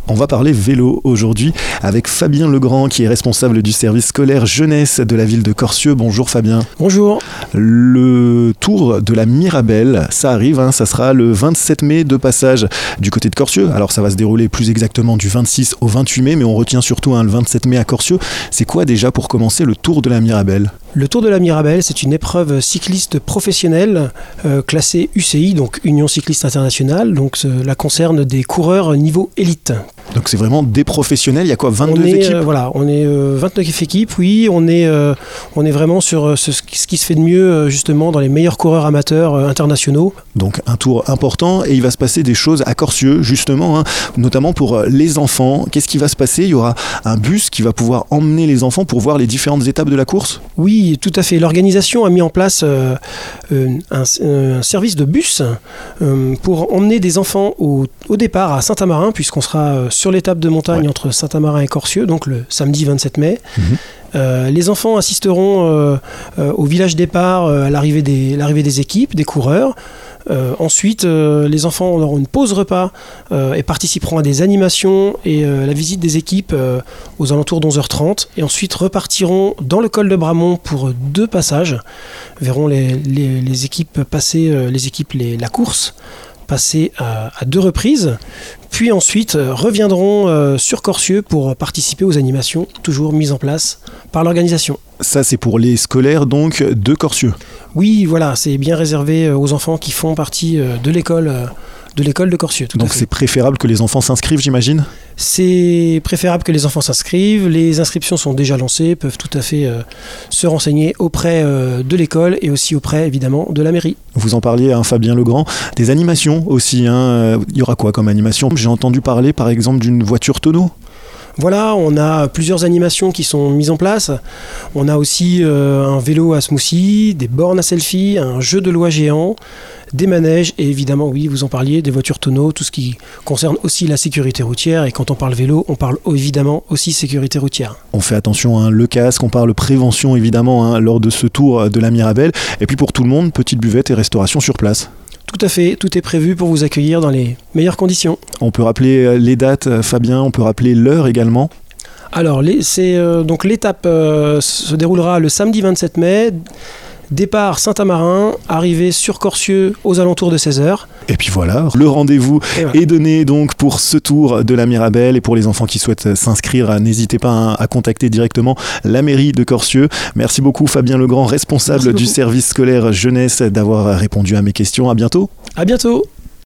On va parler vélo aujourd'hui avec Fabien Legrand qui est responsable du service scolaire jeunesse de la ville de Corcieux. Bonjour Fabien. Bonjour. Le tour de la Mirabelle, ça arrive, ça sera le 27 mai de passage du côté de Corcieux. Alors ça va se dérouler plus exactement du 26 au 28 mai, mais on retient surtout le 27 mai à Corcieux. C'est quoi déjà pour commencer le tour de la Mirabelle ? Le Tour de la Mirabelle, c'est une épreuve cycliste professionnelle classée UCI, donc Union Cycliste Internationale. Donc cela concerne des coureurs niveau élite. Donc c'est vraiment des professionnels, il y a quoi, 22 équipes ? On est 29 équipes, oui. On est vraiment sur ce qui se fait de mieux justement dans les meilleurs coureurs amateurs internationaux. Donc un tour important et il va se passer des choses à Corcieux justement, notamment pour les enfants. Qu'est-ce qui va se passer ? Il y aura un bus qui va pouvoir emmener les enfants pour voir les différentes étapes de la course ? Oui, tout à fait. L'organisation a mis en place un service de bus pour emmener des enfants au départ à Saint-Amarin, puisqu'on sera sur l'étape de montagne entre Saint-Amarin et Corcieux, donc le samedi 27 mai. Les enfants assisteront au village départ à l'arrivée des équipes, des coureurs. Ensuite, les enfants auront une pause repas et participeront à des animations et la visite des équipes aux alentours d'11h30. Et ensuite repartiront dans le col de Bramont pour 2 passages. Verront les équipes passer la course passer à 2 reprises, puis ensuite reviendront sur Corcieux pour participer aux animations toujours mises en place par l'organisation. Ça, c'est pour les scolaires donc de Corcieux. Oui, voilà, c'est bien réservé aux enfants qui font partie de l'école de Corcieux. Donc c'est préférable que les enfants s'inscrivent, j'imagine ? C'est préférable que les enfants s'inscrivent. Les inscriptions sont déjà lancées, peuvent tout à fait se renseigner auprès de l'école et aussi auprès, évidemment, de la mairie. Vous en parliez, Fabien Legrand. Des animations aussi. Il y aura quoi comme animation ? J'ai entendu parler, par exemple, d'une voiture tonneau. Voilà, on a plusieurs animations qui sont mises en place. On a aussi un vélo à smoothie, des bornes à selfie, un jeu de loi géant, des manèges et évidemment, oui, vous en parliez, des voitures tonneaux, tout ce qui concerne aussi la sécurité routière. Et quand on parle vélo, on parle évidemment aussi sécurité routière. On fait attention, le casque, on parle prévention évidemment lors de ce tour de la Mirabelle. Et puis pour tout le monde, petite buvette et restauration sur place. Tout à fait, tout est prévu pour vous accueillir dans les meilleures conditions. On peut rappeler les dates, Fabien, on peut rappeler l'heure également. Alors, donc l'étape se déroulera le samedi 27 mai. Départ Saint-Amarin, arrivée sur Corcieux aux alentours de 16h. Et puis voilà, le rendez-vous est donné donc pour ce tour de la Mirabelle. Et pour les enfants qui souhaitent s'inscrire, n'hésitez pas à contacter directement la mairie de Corcieux. Merci beaucoup Fabien Legrand, responsable du service scolaire jeunesse, d'avoir répondu à mes questions. À bientôt. À bientôt.